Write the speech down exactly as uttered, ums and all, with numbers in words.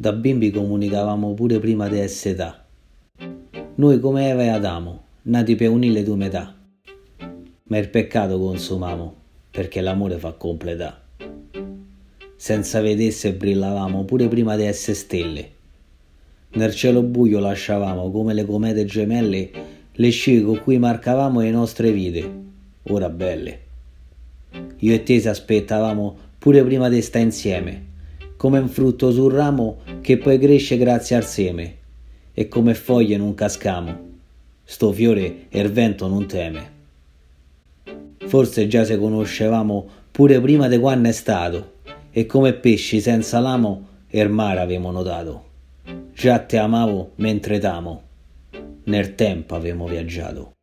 Da bimbi comunicavamo pure prima di essere età. Noi come Eva e Adamo, nati per unire due metà. Ma il peccato consumamo, perché l'amore fa completà. Senza vedesse brillavamo pure prima di essere stelle. Nel cielo buio lasciavamo come le comete gemelle le scie con cui marcavamo le nostre vite, ora belle. Io e te si aspettavamo pure prima di sta insieme, come un frutto sul ramo che poi cresce grazie al seme, e come foglie non cascamo, sto fiore e il vento non teme. Forse già se conoscevamo pure prima di quando è stato, e come pesci senza l'amo il mare avevamo notato. Già te amavo mentre t'amo, nel tempo avevamo viaggiato.